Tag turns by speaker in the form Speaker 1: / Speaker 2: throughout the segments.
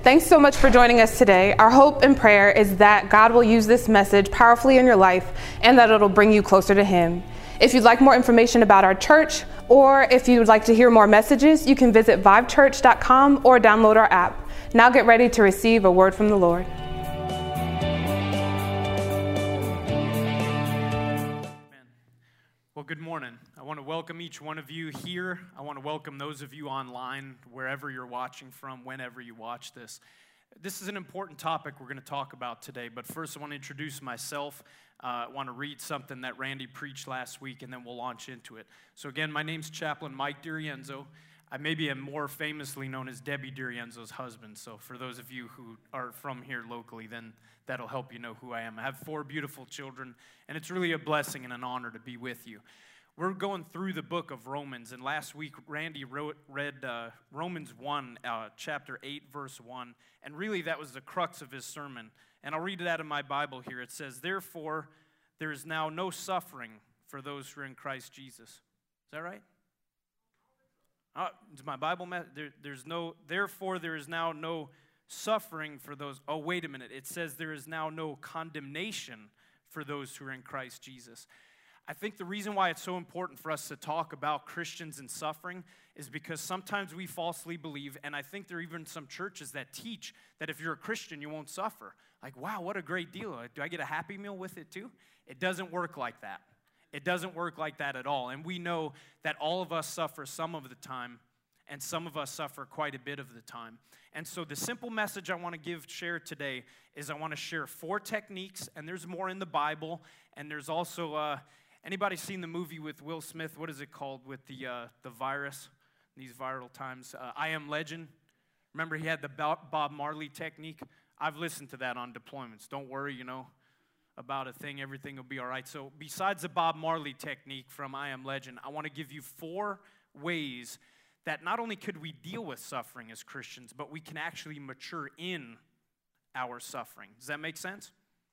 Speaker 1: Thanks so much for joining us today. Our hope and prayer is that God will use this message powerfully in your life and that it'll bring you closer to Him. If you'd like more information about our church, or if you'd like to hear more messages, you can visit vivechurch.com or download our app. Now get ready to receive a word from the Lord.
Speaker 2: Well, good morning. I want to welcome each one of you here. I want to welcome those of you online, wherever you're watching from, whenever you watch this. This is an important topic we're going to talk about today, but first I want to introduce myself. I want to read something that Randy preached last week, and then we'll launch into it. So again, my name's Chaplain Mike D'Arienzo. I maybe am more famously known as Debbie D'Arienzo's husband, so for those of you who are from here locally, then that'll help you know who I am. I have 4 beautiful children, and it's really a blessing and an honor to be with you. We're going through the book of Romans, and last week Randy read Romans 1, chapter 8, verse 1, and really that was the crux of his sermon. And I'll read it out of my Bible here. It says, "Therefore, there is now no suffering for those who are in Christ Jesus." Is that right? It's my Bible. Therefore, there is now no suffering for those. Oh, wait a minute. It says there is now no condemnation for those who are in Christ Jesus. I think the reason why it's so important for us to talk about Christians and suffering is because sometimes we falsely believe, and I think there are even some churches that teach that if you're a Christian, you won't suffer. Like, wow, what a great deal. Do I get a Happy Meal with it too? It doesn't work like that. It doesn't work like that at all. And we know that all of us suffer some of the time, and some of us suffer quite a bit of the time. And so the simple message I want to share today is I want to share 4 techniques, and there's more in the Bible, and there's also, anybody seen the movie with Will Smith? What is it called with the virus, these viral times? I Am Legend. Remember he had the Bob Marley technique? I've listened to that on deployments. Don't worry, about a thing, everything will be all right. So besides the Bob Marley technique from I Am Legend, I want to give you 4 ways that not only could we deal with suffering as Christians, but we can actually mature in our suffering. Does that make sense?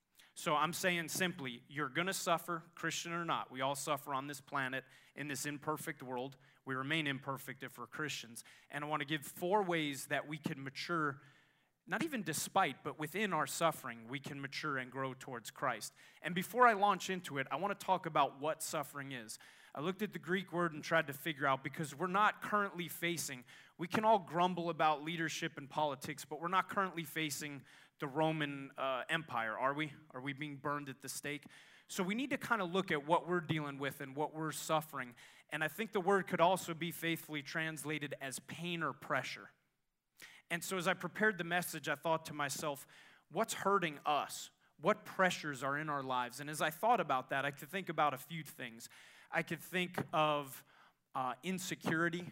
Speaker 2: So I'm saying simply, you're going to suffer, Christian or not. We all suffer on this planet, in this imperfect world. We remain imperfect if we're Christians. And I want to give 4 ways that we can mature, not even despite, but within our suffering, we can mature and grow towards Christ. And before I launch into it, I want to talk about what suffering is. I looked at the Greek word and tried to figure out, because we're not currently facing, we can all grumble about leadership and politics, but we're not currently facing the Roman Empire, are we? Are we being burned at the stake? So we need to kind of look at what we're dealing with and what we're suffering. And I think the word could also be faithfully translated as pain or pressure. And so as I prepared the message, I thought to myself, what's hurting us? What pressures are in our lives? And as I thought about that, I could think about a few things. I could think of insecurity.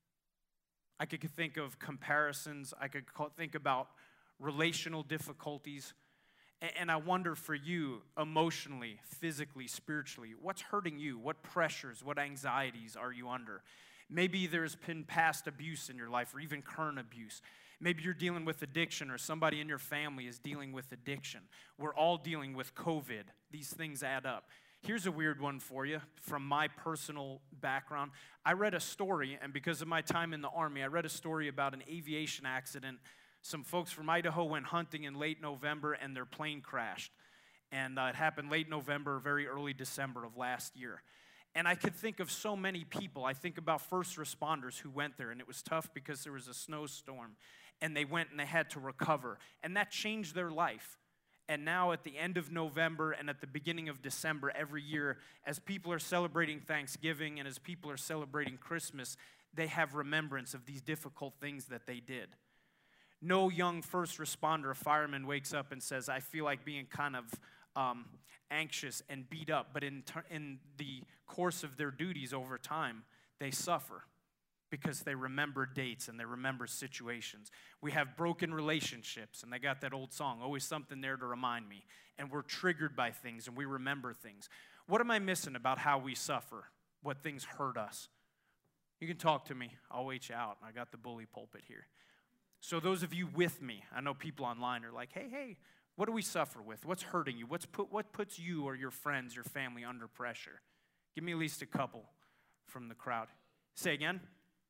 Speaker 2: I could think of comparisons. I could think about relational difficulties. And I wonder for you, emotionally, physically, spiritually, what's hurting you? What pressures, what anxieties are you under? Maybe there's been past abuse in your life, or even current abuse. Maybe you're dealing with addiction, or somebody in your family is dealing with addiction. We're all dealing with COVID. These things add up. Here's a weird one for you from my personal background. I read a story, and because of my time in the Army, I read a story about an aviation accident. Some folks from Idaho went hunting in late November, and their plane crashed. And it happened late November, very early December of last year. And I could think of so many people. I think about first responders who went there, and it was tough because there was a snowstorm. And they went and they had to recover. And that changed their life. And now at the end of November and at the beginning of December every year, as people are celebrating Thanksgiving and as people are celebrating Christmas, they have remembrance of these difficult things that they did. No young first responder, a fireman, wakes up and says, I feel like being kind of anxious and beat up. But in the course of their duties over time, they suffer because they remember dates and they remember situations. We have broken relationships, and they got that old song, always something there to remind me. And we're triggered by things, and we remember things. What am I missing about how we suffer? What things hurt us? You can talk to me. I'll wait you out. I got the bully pulpit here. So those of you with me, I know people online are like, hey, what do we suffer with? What's hurting you? What puts you or your friends, your family under pressure? Give me at least a couple from the crowd. Say again.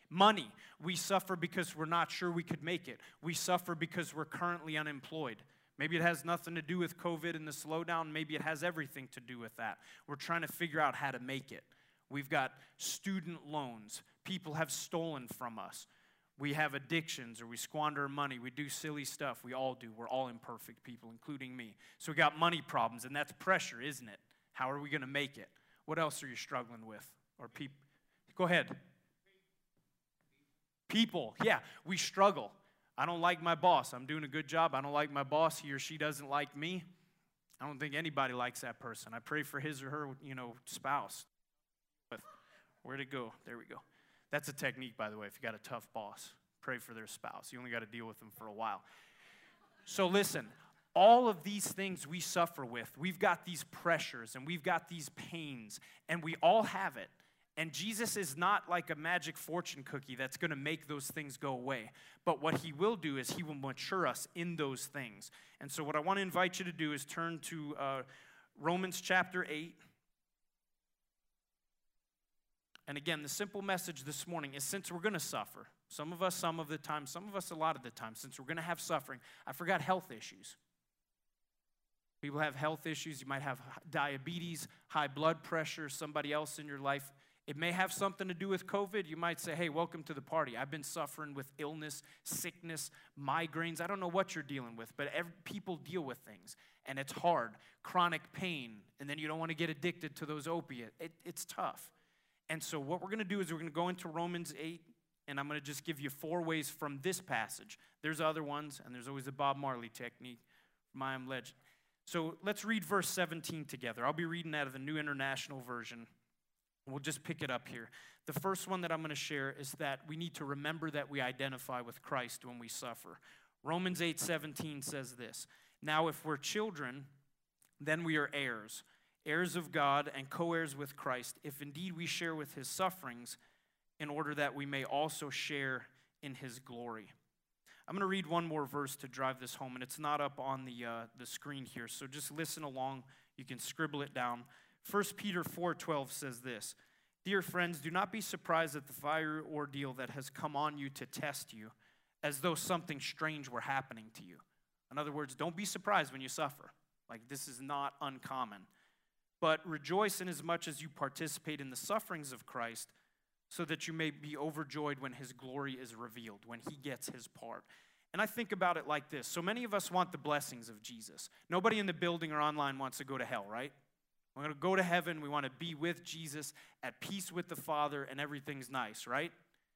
Speaker 2: Money. We suffer because we're not sure we could make it. We suffer because we're currently unemployed. Maybe it has nothing to do with COVID and the slowdown. Maybe it has everything to do with that. We're trying to figure out how to make it. We've got student loans. People have stolen from us. We have addictions, or we squander our money. We do silly stuff. We all do. We're all imperfect people, including me. So we got money problems, and that's pressure, isn't it? How are we going to make it? What else are you struggling with? Or people? Go ahead. People. Yeah, we struggle. I don't like my boss. I'm doing a good job. I don't like my boss. He or she doesn't like me. I don't think anybody likes that person. I pray for his or her, spouse. But where'd it go? There we go. That's a technique, by the way, if you got a tough boss. Pray for their spouse. You only got to deal with them for a while. So listen, all of these things we suffer with, we've got these pressures and we've got these pains, and we all have it. And Jesus is not like a magic fortune cookie that's going to make those things go away. But what he will do is he will mature us in those things. And so what I want to invite you to do is turn to Romans chapter 8. And again, the simple message this morning is, since we're going to suffer, some of us some of the time, some of us a lot of the time, since we're going to have suffering, I forgot health issues. People have health issues. You might have diabetes, high blood pressure, somebody else in your life. It may have something to do with COVID. You might say, hey, welcome to the party. I've been suffering with illness, sickness, migraines. I don't know what you're dealing with, but people deal with things, and it's hard. Chronic pain, and then you don't want to get addicted to those opiates. It's tough. And so what we're going to do is we're going to go into Romans 8, and I'm going to just give you 4 ways from this passage. There's other ones, and there's always the Bob Marley technique from I Am Legend. So let's read verse 17 together. I'll be reading out of the New International Version. We'll just pick it up here. The first one that I'm going to share is that we need to remember that we identify with Christ when we suffer. Romans 8:17 says this, now if we're children, then we are heirs, heirs of God and co-heirs with Christ, if indeed we share with his sufferings, in order that we may also share in his glory. I'm going to read one more verse to drive this home, and it's not up on the screen here, so just listen along. You can scribble it down. 1 Peter 4:12 says this, dear friends, do not be surprised at the fiery ordeal that has come on you to test you, as though something strange were happening to you. In other words, don't be surprised when you suffer. Like, this is not uncommon. But rejoice inasmuch as you participate in the sufferings of Christ, so that you may be overjoyed when his glory is revealed, when he gets his part. And I think about it like this. So many of us want the blessings of Jesus. Nobody in the building or online wants to go to hell, right? We're going to go to heaven. We want to be with Jesus, at peace with the Father, and everything's nice, right?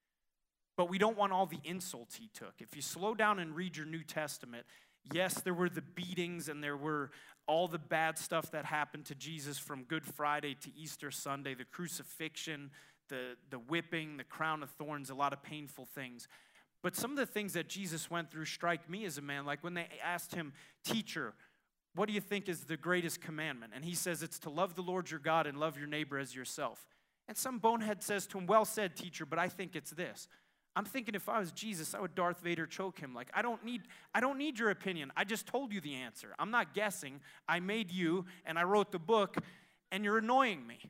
Speaker 2: But we don't want all the insults he took. If you slow down and read your New Testament, yes, there were the beatings and there were all the bad stuff that happened to Jesus from Good Friday to Easter Sunday, the crucifixion, the whipping, the crown of thorns, a lot of painful things. But some of the things that Jesus went through strike me as a man, like when they asked him, teacher, what do you think is the greatest commandment? And he says it's to love the Lord your God and love your neighbor as yourself. And some bonehead says to him, well said, teacher, but I think it's this. I'm thinking if I was Jesus, I would Darth Vader choke him. Like, I don't need your opinion. I just told you the answer. I'm not guessing. I made you, and I wrote the book, and you're annoying me.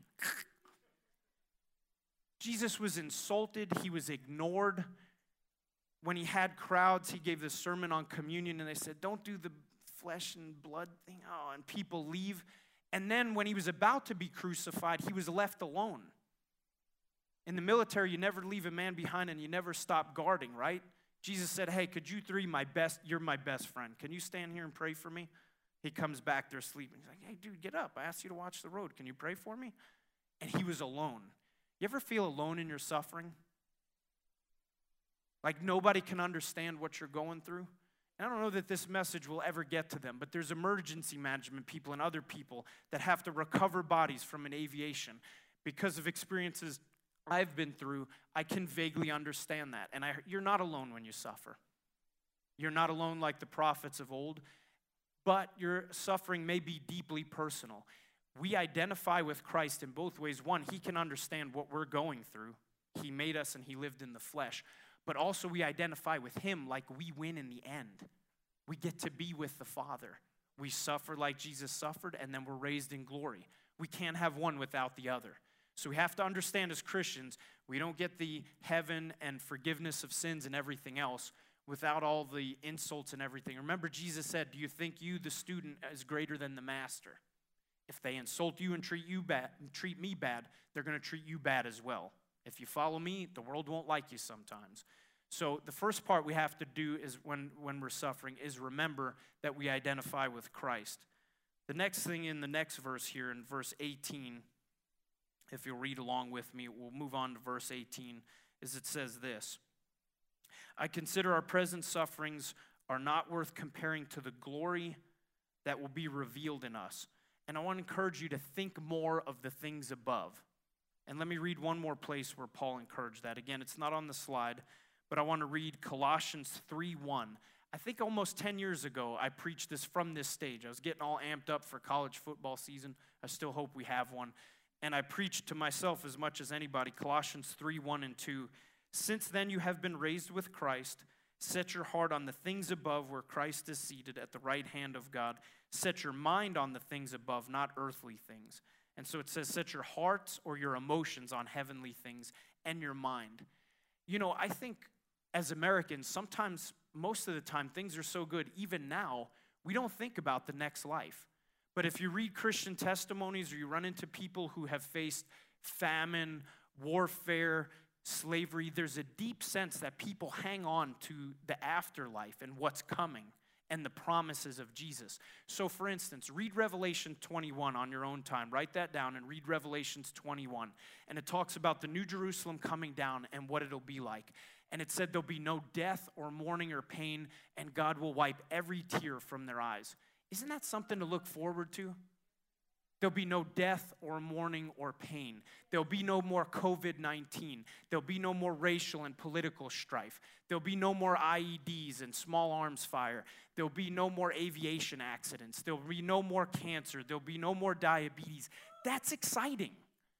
Speaker 2: Jesus was insulted. He was ignored. When he had crowds, he gave this sermon on communion, and they said, don't do the flesh and blood thing. Oh, and people leave. And then when he was about to be crucified, he was left alone. In the military, you never leave a man behind and you never stop guarding, right? Jesus said, hey, could you three, you're my best friend. Can you stand here and pray for me? He comes back, they're sleeping. He's like, hey, dude, get up. I asked you to watch the road. Can you pray for me? And he was alone. You ever feel alone in your suffering? Like nobody can understand what you're going through? And I don't know that this message will ever get to them, but there's emergency management people and other people that have to recover bodies from an aviation. Because of experiences I've been through, I can vaguely understand that. And you're not alone when you suffer. You're not alone like the prophets of old, but your suffering may be deeply personal. We identify with Christ in both ways. One, he can understand what we're going through. He made us and he lived in the flesh. But also we identify with him like we win in the end. We get to be with the Father. We suffer like Jesus suffered, and then we're raised in glory. We can't have one without the other. So we have to understand as Christians, we don't get the heaven and forgiveness of sins and everything else without all the insults and everything. Remember, Jesus said, do you think you, the student, is greater than the master? If they insult you and treat me bad, they're going to treat you bad as well. If you follow me, the world won't like you sometimes. So the first part we have to do is when we're suffering is remember that we identify with Christ. The next thing in the next verse here, in verse 18, if you'll read along with me, we'll move on to verse 18, is it says this: I consider our present sufferings are not worth comparing to the glory that will be revealed in us. And I want to encourage you to think more of the things above. And let me read one more place where Paul encouraged that. Again, it's not on the slide, but I want to read Colossians 3:1. I think almost 10 years ago, I preached this from this stage. I was getting all amped up for college football season. I still hope we have one. And I preached to myself as much as anybody, Colossians 3:1 and 2. Since then you have been raised with Christ. Set your heart on the things above where Christ is seated at the right hand of God. Set your mind on the things above, not earthly things. And so it says, set your hearts or your emotions on heavenly things and your mind. You know, I think as Americans, sometimes, most of the time, things are so good, even now, we don't think about the next life. But if you read Christian testimonies or you run into people who have faced famine, warfare, slavery, there's a deep sense that people hang on to the afterlife and what's coming and the promises of Jesus. So for instance, read Revelation 21 on your own time. Write that down and read Revelations 21. And it talks about the New Jerusalem coming down and what it'll be like. And it said there'll be no death or mourning or pain, and God will wipe every tear from their eyes. Isn't that something to look forward to? There'll be no death or mourning or pain. There'll be no more COVID-19. There'll be no more racial and political strife. There'll be no more IEDs and small arms fire. There'll be no more aviation accidents. There'll be no more cancer. There'll be no more diabetes. That's exciting.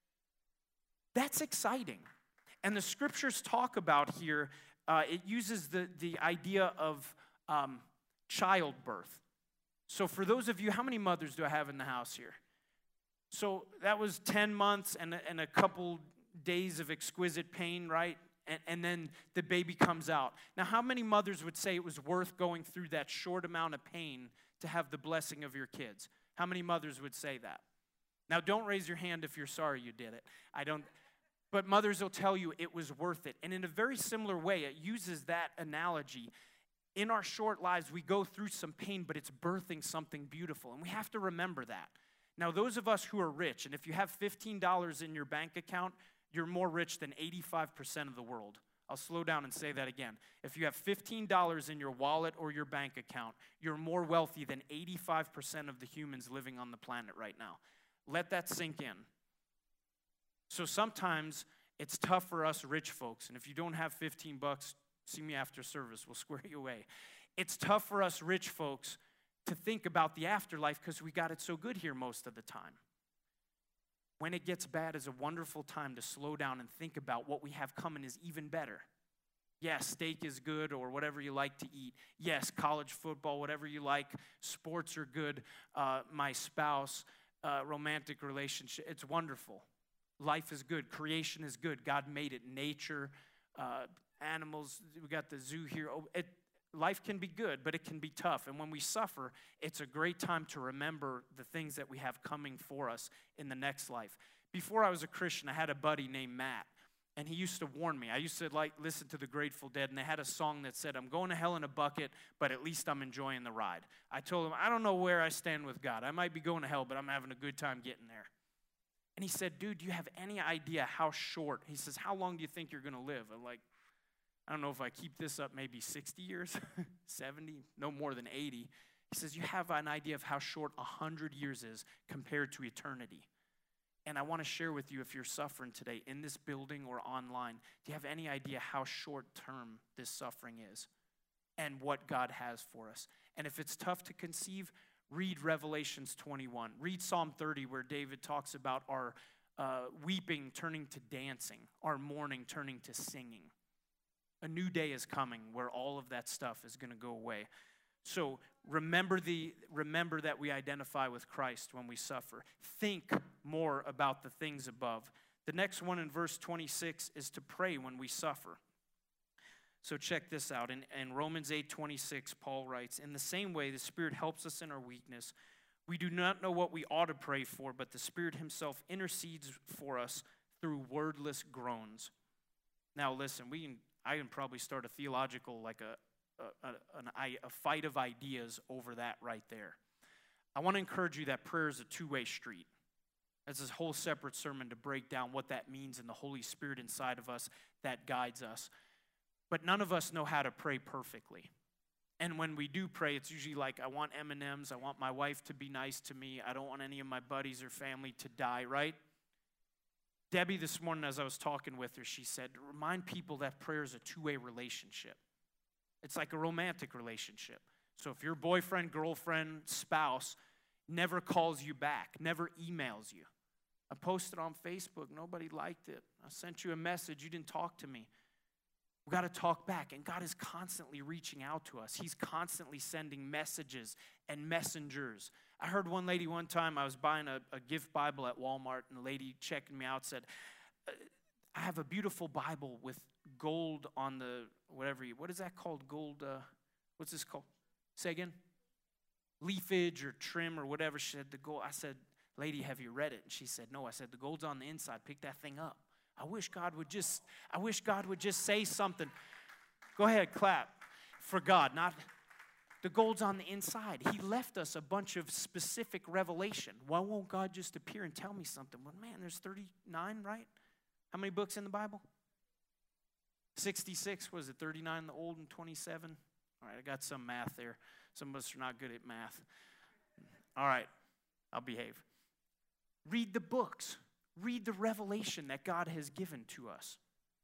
Speaker 2: That's exciting. And the scriptures talk about here, it uses the idea of childbirth. So for those of you, how many mothers do I have in the house here? So that was 10 months and a couple days of exquisite pain, right? And then the baby comes out. Now, how many mothers would say it was worth going through that short amount of pain to have the blessing of your kids? How many mothers would say that? Now, don't raise your hand if you're sorry you did it. But mothers will tell you it was worth it. And in a very similar way, it uses that analogy. In our short lives, we go through some pain, but it's birthing something beautiful. And we have to remember that. Now, those of us who are rich, and if you have $15 in your bank account, you're more rich than 85% of the world. I'll slow down and say that again. If you have $15 in your wallet or your bank account, you're more wealthy than 85% of the humans living on the planet right now. Let that sink in. So sometimes it's tough for us rich folks, and if you don't have $15, see me after service, we'll square you away. It's tough for us rich folks to think about the afterlife because we got it so good here most of the time. When it gets bad is a wonderful time to slow down and think about what we have coming is even better. Yes, steak is good or whatever you like to eat. Yes, college football, whatever you like. Sports are good. My spouse, romantic relationship, it's wonderful. Life is good. Creation is good. God made it. Nature, animals, we got the zoo here. Life can be good, but it can be tough. And when we suffer, it's a great time to remember the things that we have coming for us in the next life. Before I was a Christian, I had a buddy named Matt, and he used to warn me. I used to listen to the Grateful Dead, and they had a song that said, I'm going to hell in a bucket, but at least I'm enjoying the ride. I told him, I don't know where I stand with God. I might be going to hell, but I'm having a good time getting there. And he said, dude, do you have any idea how short? He says, how long do you think you're going to live? I'm like, I don't know if I keep this up, maybe 60 years, 70, no more than 80. He says, you have an idea of how short 100 years is compared to eternity. And I want to share with you, if you're suffering today in this building or online, do you have any idea how short term this suffering is and what God has for us? And if it's tough to conceive, read Revelations 21. Read Psalm 30, where David talks about our weeping turning to dancing, our mourning turning to singing. A new day is coming where all of that stuff is going to go away. So remember that we identify with Christ when we suffer. Think more about the things above. The next one in verse 26 is to pray when we suffer. So check this out. In Romans 8:26, Paul writes, "In the same way, the Spirit helps us in our weakness. We do not know what we ought to pray for, but the Spirit himself intercedes for us through wordless groans." Now listen, I can probably start a theological, like a fight of ideas over that right there. I want to encourage you that prayer is a two-way street. That's a whole separate sermon to break down what that means in the Holy Spirit inside of us that guides us. But none of us know how to pray perfectly. And when we do pray, it's usually like, I want M&Ms, I want my wife to be nice to me, I don't want any of my buddies or family to die, right? Debbie this morning, as I was talking with her, she said, remind people that prayer is a two-way relationship. It's like a romantic relationship. So if your boyfriend, girlfriend, spouse never calls you back, never emails you, I posted on Facebook, nobody liked it. I sent you a message, you didn't talk to me. We've got to talk back, and God is constantly reaching out to us. He's constantly sending messages and messengers. I heard one lady one time, I was buying a gift Bible at Walmart, and the lady checking me out said, I have a beautiful Bible with gold on the, what is that called? Gold, what's this called? Say again? Leafage or trim or whatever. She said, the gold. I said, lady, have you read it? And she said, no. I said, the gold's on the inside. Pick that thing up. I wish God would just say something. Go ahead, clap for God. Not the gold's on the inside. He left us a bunch of specific revelation. Why won't God just appear and tell me something? Well, man, there's 39, right? How many books in the Bible? 66. Was it 39 in the Old and 27? All right, I got some math there. Some of us are not good at math. All right, I'll behave. Read the books. Read the revelation that God has given to us.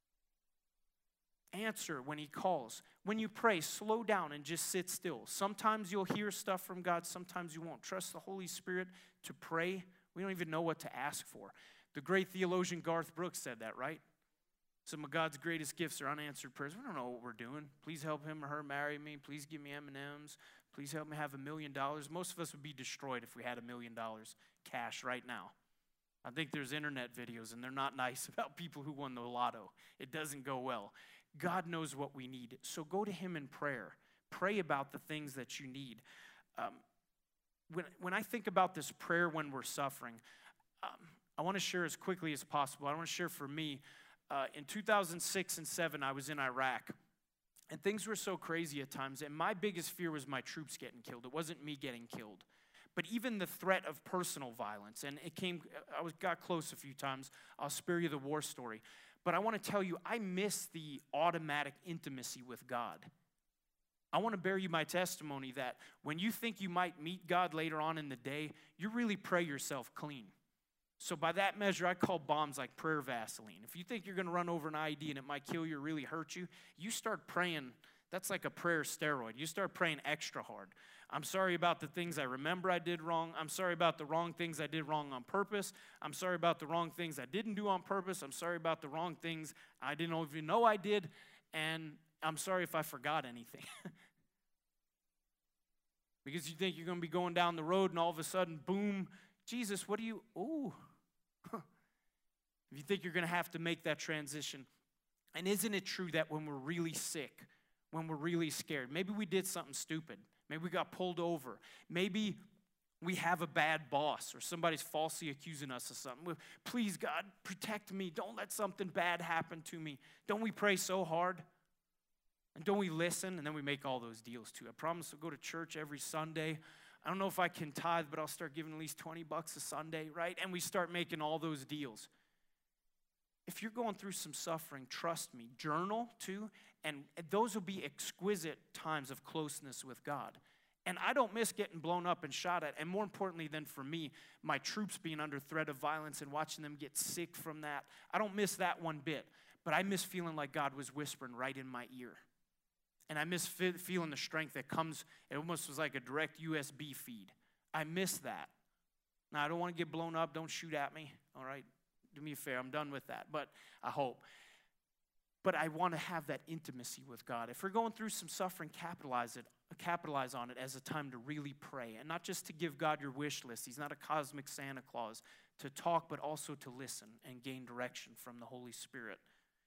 Speaker 2: Answer when he calls. When you pray, slow down and just sit still. Sometimes you'll hear stuff from God. Sometimes you won't. Trust the Holy Spirit to pray. We don't even know what to ask for. The great theologian Garth Brooks said that, right? Some of God's greatest gifts are unanswered prayers. We don't know what we're doing. Please help him or her marry me. Please give me M&Ms. Please help me have $1 million. Most of us would be destroyed if we had $1 million cash right now. I think there's internet videos, and they're not nice about people who won the lotto. It doesn't go well. God knows what we need, so go to him in prayer. Pray about the things that you need. When I think about this prayer when we're suffering, I want to share as quickly as possible. I want to share for me, in 2006 and 2007, I was in Iraq, and things were so crazy at times, and my biggest fear was my troops getting killed. It wasn't me getting killed. But even the threat of personal violence, and I got close a few times. I'll spare you the war story. But I want to tell you, I miss the automatic intimacy with God. I want to bear you my testimony that when you think you might meet God later on in the day, you really pray yourself clean. So by that measure, I call bombs like prayer Vaseline. If you think you're going to run over an IED and it might kill you or really hurt you, you start praying. That's like a prayer steroid. You start praying extra hard. I'm sorry about the things I remember I did wrong. I'm sorry about the wrong things I did wrong on purpose. I'm sorry about the wrong things I didn't do on purpose. I'm sorry about the wrong things I didn't even know I did. And I'm sorry if I forgot anything. Because you think you're going to be going down the road and all of a sudden, boom, Jesus, what do you, ooh. If you think you're going to have to make that transition. And isn't it true that when we're really sick, when we're really scared, maybe we did something stupid. Maybe we got pulled over. Maybe we have a bad boss or somebody's falsely accusing us of something. Please, God, protect me. Don't let something bad happen to me. Don't we pray so hard? And don't we listen? And then we make all those deals too. I promise to go to church every Sunday. I don't know if I can tithe, but I'll start giving at least $20 a Sunday, right? And we start making all those deals. If you're going through some suffering, trust me, journal too, and those will be exquisite times of closeness with God. And I don't miss getting blown up and shot at, and more importantly than for me, my troops being under threat of violence and watching them get sick from that. I don't miss that one bit, but I miss feeling like God was whispering right in my ear. And I miss feeling the strength that comes, it almost was like a direct USB feed. I miss that. Now, I don't want to get blown up. Don't shoot at me, all right? Do me a favor. I'm done with that, but I hope. but I want to have that intimacy with God. If we're going through some suffering, capitalize on it as a time to really pray, and not just to give God your wish list. He's not a cosmic Santa Claus to talk, but also to listen and gain direction from the Holy Spirit.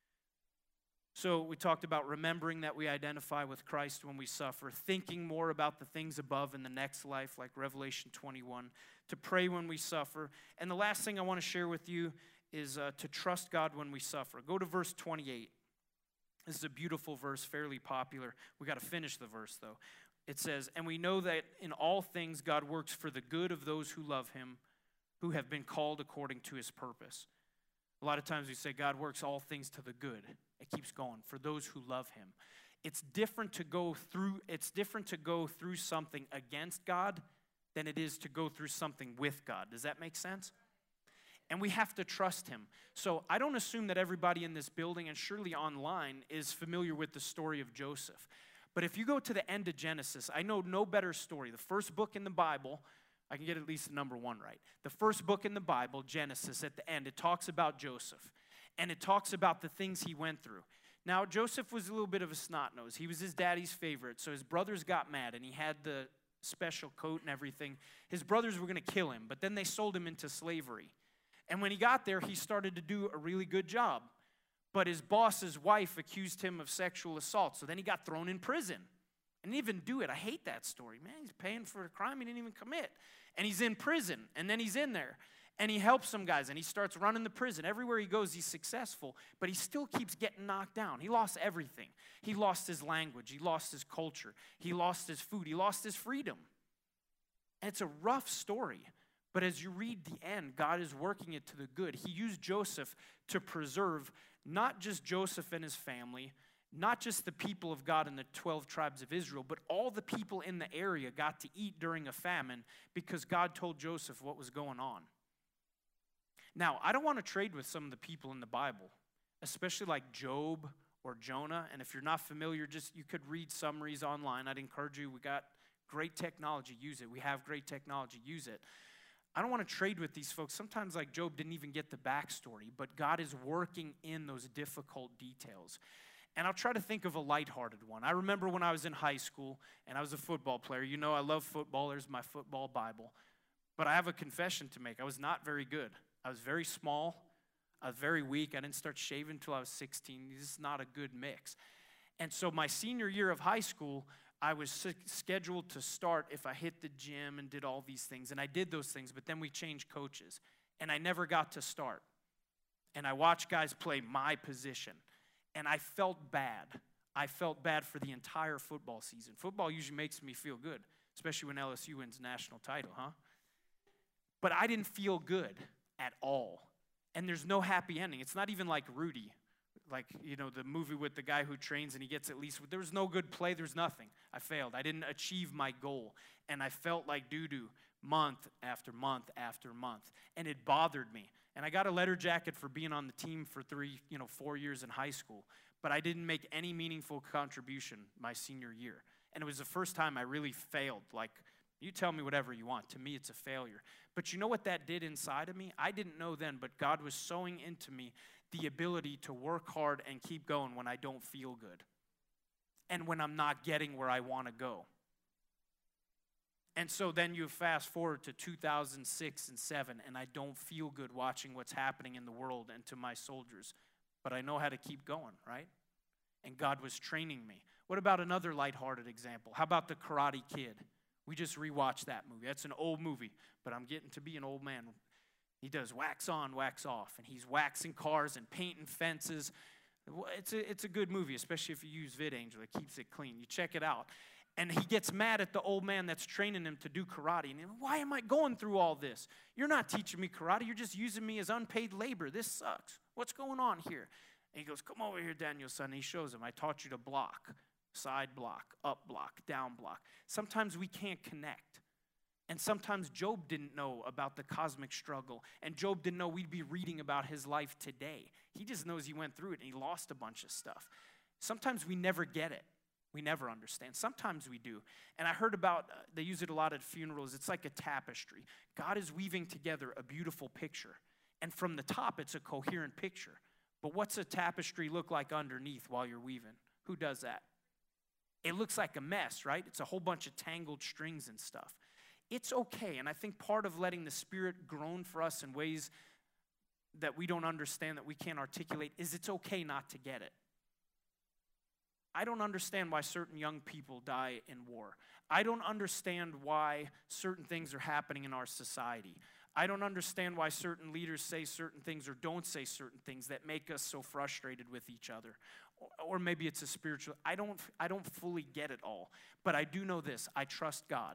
Speaker 2: So we talked about remembering that we identify with Christ when we suffer, thinking more about the things above in the next life, like Revelation 21, to pray when we suffer. And the last thing I want to share with you is to trust God when we suffer. Go to verse 28. This is a beautiful verse, fairly popular. We got to finish the verse, though. It says, "And we know that in all things God works for the good of those who love him, who have been called according to his purpose." A lot of times we say God works all things to the good. It keeps going, for those who love him. It's different to go through something against God than it is to go through something with God. Does that make sense? And we have to trust him. So I don't assume that everybody in this building and surely online is familiar with the story of Joseph. But if you go to the end of Genesis, I know no better story. The first book in the Bible, I can get at least the number 1 right. The first book in the Bible, Genesis, at the end, it talks about Joseph. And it talks about the things he went through. Now, Joseph was a little bit of a snot-nose. He was his daddy's favorite, so his brothers got mad, and he had the special coat and everything. His brothers were going to kill him, but then they sold him into slavery. And when he got there, he started to do a really good job. But his boss's wife accused him of sexual assault, so then he got thrown in prison. And didn't even do it. I hate that story, man. He's paying for a crime he didn't even commit. And he's in prison, and then he's in there. And he helps some guys, and he starts running the prison. Everywhere he goes, he's successful, but he still keeps getting knocked down. He lost everything. He lost his language. He lost his culture. He lost his food. He lost his freedom. And it's a rough story, but as you read the end, God is working it to the good. He used Joseph to preserve not just Joseph and his family, not just the people of God in the 12 tribes of Israel, but all the people in the area got to eat during a famine because God told Joseph what was going on. Now, I don't want to trade with some of the people in the Bible, especially like Job or Jonah. And if you're not familiar, you could read summaries online. I'd encourage you. We got great technology. Use it. We have great technology. Use it. I don't want to trade with these folks. Sometimes, like Job, didn't even get the backstory, but God is working in those difficult details. And I'll try to think of a lighthearted one. I remember when I was in high school, and I was a football player. You know I love football. There's my football Bible. But I have a confession to make. I was not very good. I was very small. I was very weak. I didn't start shaving until I was 16. This is not a good mix. And so my senior year of high school, I was scheduled to start if I hit the gym and did all these things. And I did those things, but then we changed coaches. And I never got to start. And I watched guys play my position. And I felt bad. I felt bad for the entire football season. Football usually makes me feel good, especially when LSU wins national title, huh? But I didn't feel good at all. And there's no happy ending. It's not even like Rudy, like, you know, the movie with the guy who trains and he gets at least, there was no good play, there's nothing. I failed. I didn't achieve my goal. And I felt like doo-doo month after month after month. And it bothered me. And I got a letter jacket for being on the team for 4 years in high school. But I didn't make any meaningful contribution my senior year. And it was the first time I really failed. Like, you tell me whatever you want. To me, it's a failure. But you know what that did inside of me? I didn't know then, but God was sowing into me the ability to work hard and keep going when I don't feel good. And when I'm not getting where I want to go. And so then you fast forward to 2006 and 2007, and I don't feel good watching what's happening in the world and to my soldiers. But I know how to keep going, right? And God was training me. What about another lighthearted example? How about The Karate Kid? We just rewatched that movie. That's an old movie, but I'm getting to be an old man. He does wax on, wax off, and he's waxing cars and painting fences. It's a good movie, especially if you use VidAngel. It keeps it clean. You check it out. And he gets mad at the old man that's training him to do karate. And he's like, why am I going through all this? You're not teaching me karate. You're just using me as unpaid labor. This sucks. What's going on here? And he goes, come over here, Daniel, son. And he shows him, I taught you to block. Side block, up block, down block. Sometimes we can't connect. And sometimes Job didn't know about the cosmic struggle. And Job didn't know we'd be reading about his life today. He just knows he went through it and he lost a bunch of stuff. Sometimes we never get it. We never understand. Sometimes we do. And I heard about, they use it a lot at funerals. It's like a tapestry. God is weaving together a beautiful picture. And from the top, it's a coherent picture. But what's a tapestry look like underneath while you're weaving? Who does that? It looks like a mess, right? It's a whole bunch of tangled strings and stuff. It's okay, and I think part of letting the Spirit groan for us in ways that we don't understand, that we can't articulate, is it's okay not to get it. I don't understand why certain young people die in war. I don't understand why certain things are happening in our society. I don't understand why certain leaders say certain things or don't say certain things that make us so frustrated with each other. Or maybe it's a spiritual, I don't fully get it all. But I do know this, I trust God.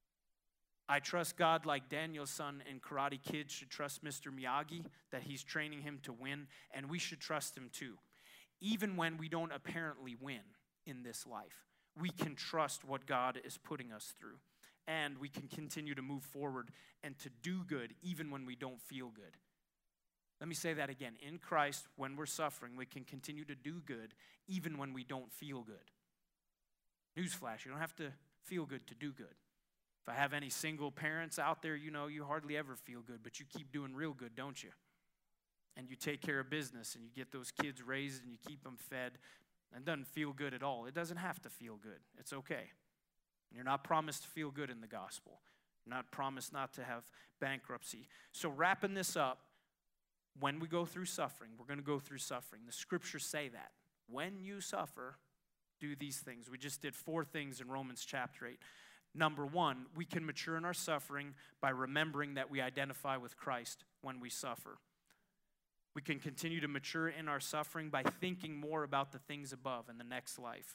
Speaker 2: I trust God like Daniel's son in Karate Kid should trust Mr. Miyagi, that he's training him to win, and we should trust him too. Even when we don't apparently win in this life, we can trust what God is putting us through. And we can continue to move forward and to do good even when we don't feel good. Let me say that again. In Christ, when we're suffering, we can continue to do good even when we don't feel good. Newsflash, you don't have to feel good to do good. If I have any single parents out there, you know you hardly ever feel good, but you keep doing real good, don't you? And you take care of business, and you get those kids raised, and you keep them fed. And it doesn't feel good at all. It doesn't have to feel good. It's okay. You're not promised to feel good in the gospel. You're not promised not to have bankruptcy. So wrapping this up, when we go through suffering, we're going to go through suffering. The scriptures say that. When you suffer, do these things. We just did 4 things in Romans chapter 8. Number 1, we can mature in our suffering by remembering that we identify with Christ when we suffer. We can continue to mature in our suffering by thinking more about the things above in the next life.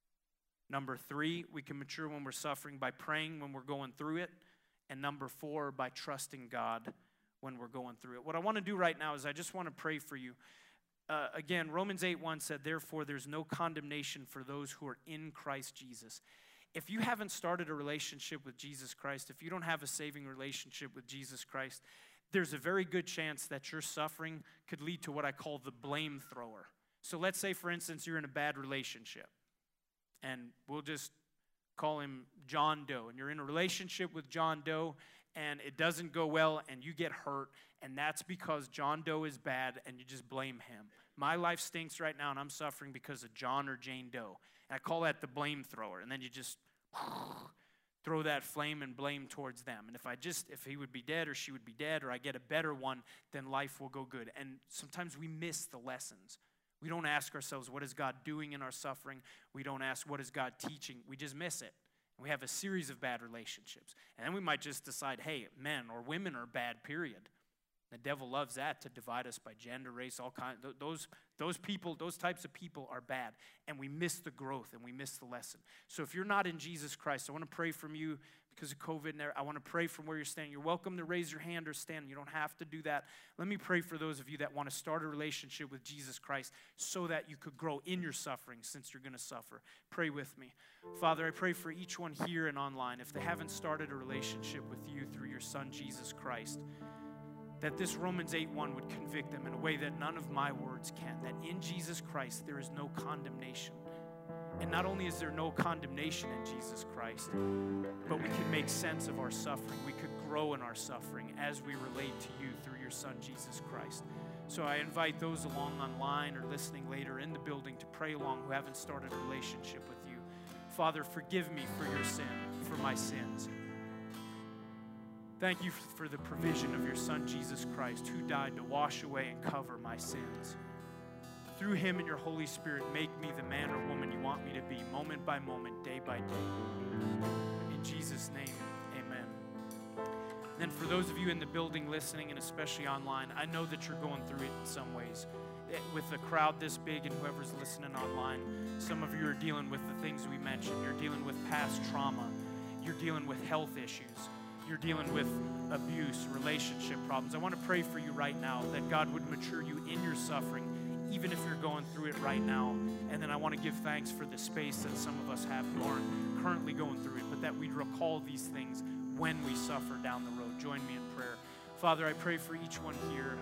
Speaker 2: Number 3, we can mature when we're suffering by praying when we're going through it. And number 4, by trusting God when we're going through it. What I want to do right now is I just want to pray for you. Again, Romans 8:1 said, therefore there's no condemnation for those who are in Christ Jesus. If you haven't started a relationship with Jesus Christ, if you don't have a saving relationship with Jesus Christ, there's a very good chance that your suffering could lead to what I call the blame thrower. So let's say, for instance, you're in a bad relationship. And we'll just call him John Doe. And you're in a relationship with John Doe, and it doesn't go well, and you get hurt. And that's because John Doe is bad, and you just blame him. My life stinks right now, and I'm suffering because of John or Jane Doe. And I call that the blame thrower. And then you just throw that flame and blame towards them. And if he would be dead or she would be dead, or I get a better one, then life will go good. And sometimes we miss the lessons. We don't ask ourselves, what is God doing in our suffering? We don't ask, what is God teaching? We just miss it. And we have a series of bad relationships. And then we might just decide, hey, men or women are bad, period. The devil loves that, to divide us by gender, race, all kinds. Those people, those types of people are bad. And we miss the growth and we miss the lesson. So if you're not in Jesus Christ, I want to pray from you because of COVID. And I want to pray from where you're standing. You're welcome to raise your hand or stand. You don't have to do that. Let me pray for those of you that want to start a relationship with Jesus Christ so that you could grow in your suffering since you're going to suffer. Pray with me. Father, I pray for each one here and online. If they haven't started a relationship with you through your Son, Jesus Christ, that this Romans 8:1 would convict them in a way that none of my words can, that in Jesus Christ there is no condemnation. And not only is there no condemnation in Jesus Christ, but we can make sense of our suffering. We could grow in our suffering as we relate to you through your Son, Jesus Christ. So I invite those along online or listening later in the building to pray along who haven't started a relationship with you. Father, forgive me for your sin, for my sins. Thank you for the provision of your Son, Jesus Christ, who died to wash away and cover my sins. Through him and your Holy Spirit, make me the man or woman you want me to be, moment by moment, day by day. In Jesus' name, amen. And then for those of you in the building listening, and especially online, I know that you're going through it in some ways. With a crowd this big and whoever's listening online, some of you are dealing with the things we mentioned. You're dealing with past trauma. You're dealing with health issues. You're dealing with abuse, relationship problems. I want to pray for you right now that God would mature you in your suffering, even if you're going through it right now. And then I want to give thanks for the space that some of us have who aren't currently going through it, but that we'd recall these things when we suffer down the road. Join me in prayer. Father, I pray for each one here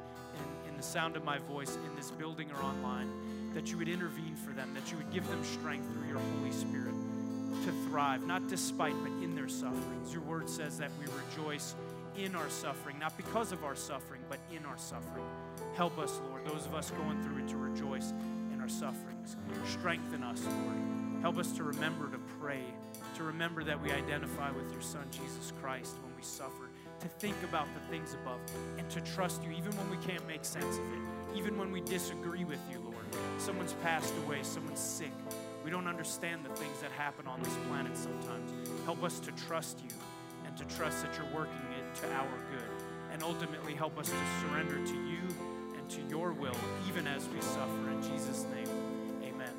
Speaker 2: in the sound of my voice, in this building or online, that you would intervene for them, that you would give them strength through your Holy Spirit to thrive, not despite, but in their sufferings. Your word says that we rejoice in our suffering, not because of our suffering, but in our suffering. Help us, Lord, those of us going through it, to rejoice in our sufferings. Strengthen us, Lord. Help us to remember to pray, to remember that we identify with your Son, Jesus Christ, when we suffer, to think about the things above, and to trust you even when we can't make sense of it, even when we disagree with you, Lord. Someone's passed away, someone's sick. We don't understand the things that happen on this planet sometimes. Help us to trust you and to trust that you're working it to our good. And ultimately help us to surrender to you and to your will, even as we suffer. In Jesus' name, amen.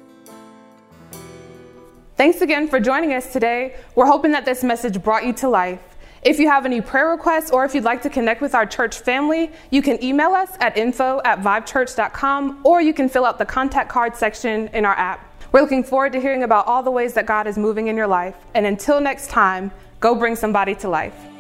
Speaker 1: Thanks again for joining us today. We're hoping that this message brought you to life. If you have any prayer requests or if you'd like to connect with our church family, you can email us at info@vibechurch.com, or you can fill out the contact card section in our app. We're looking forward to hearing about all the ways that God is moving in your life. And until next time, go bring somebody to life.